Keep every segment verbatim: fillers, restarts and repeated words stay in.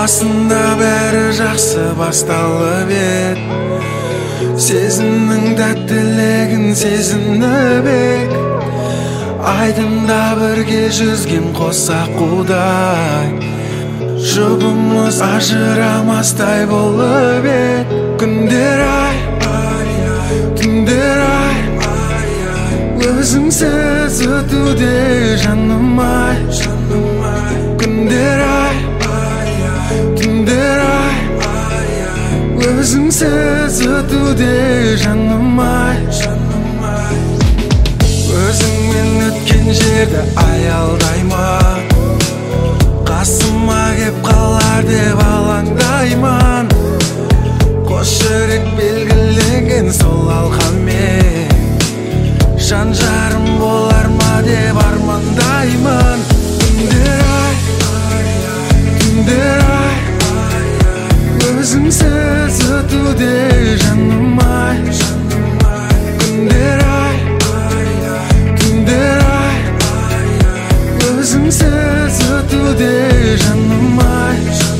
басында бәрі жақсы басталып ед, сезімнің тәттілігін сезініп ек, айдында бірге жүзген қос аққудай, жұбымыз ажырамастай болып ед. Күндер ай, түндер ай, өзіңсіз өтуде жаным ай. Күндер ай, түндер ай, өзіңсіз өтуде жаным ай. Өзіңмен өткен жерді аялдайма, қасыма кеп қалар деп алаңдаймын. Қос жүрек белгіленген сол алқамен, жан жарым болар ма деп армандаймын. Түндер ай, түндер ай, өзіңсіз өтуде жаным ай. Күндер ай, түндер ай, өзіңсіз өтуде жаным ай.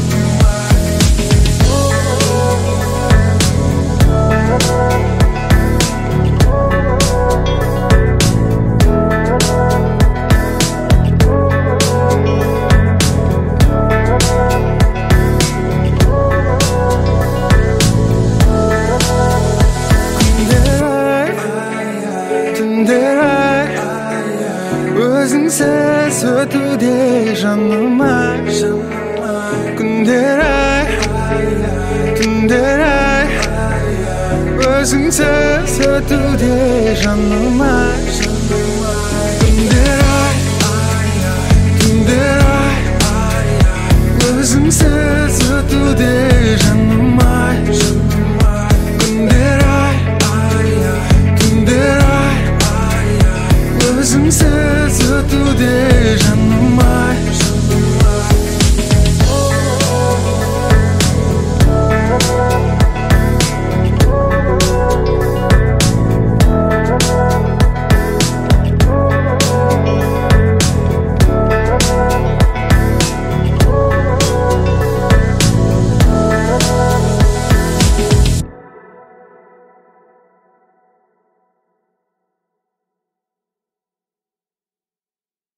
Өзіңсіз өтуде жаным ай. Күндер ай, түндер ай, өзіңсіз өтуде жаным ай. Күндер ай, түндер ай, өзіңсіз өтуде жаным ай.